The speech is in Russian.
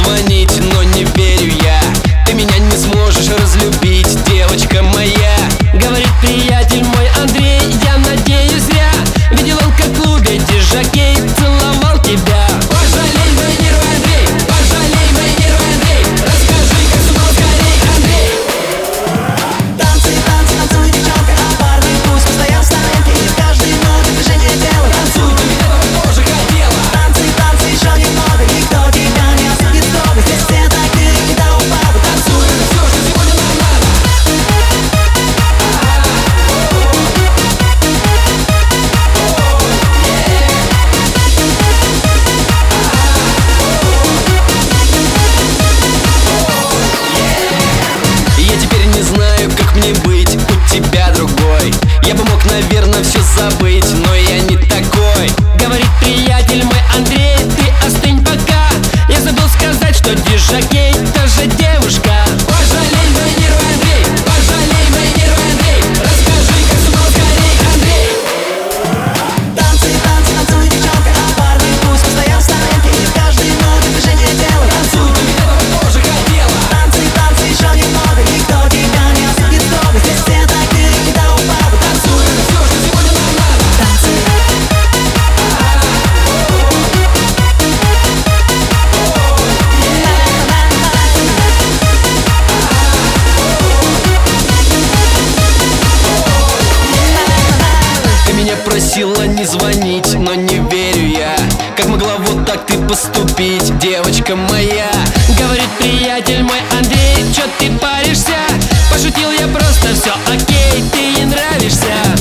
звонить, но не верю я. Ты меня не сможешь разлюбить, девочка моя. Говорит приятель мой Андрей, я надеюсь зря. Видел он, как в клубе диджокей целовал тебя. Пожалей мои нервы, Андрей, пожалей мои нервы, Андрей. Расскажи, как сумел скорей, Андрей. Танцы, танцы, танцуй, девчонка, а парни пусть постоят в сторонке. И в каждой ноте движение тела. Танцуй, Ты меня тоже хотела. танцы, танцы, еще немного. Никто тебя не осудит строго. Здесь все такие, и до упаду. Танцуй, Это все, что сегодня нам надо. Я теперь не знаю, как мне быть, у тебя другой. Я бы мог, наверное, все забыть, но я не такой. Говорит приятель мой Андрей, ты остынь пока. Я забыл сказать, что диджокей тоже девушка. Пожалей мои нервы, Андрей, пожалей мои нервы, Андрей. Расскажи, как сумел скорей, Андрей. танцы, танцы, танцуй, девчонка, а парни пусть постоят в сторонке. И в каждой ноте движение тела. Танцуй, Ты меня тоже хотела. танцы, танцы, еще немного. Никто тебя не осудит строго. Здесь все такие, и до упаду. Танцуй, Это все, что сегодня нам надо. танцы. Ты меня просила не звонить, но не верю я. Как могла вот так ты поступить, девочка моя? Говорит приятель мой Андрей, чё ты паришься? Пошутил я просто, все окей, ты ей нравишься.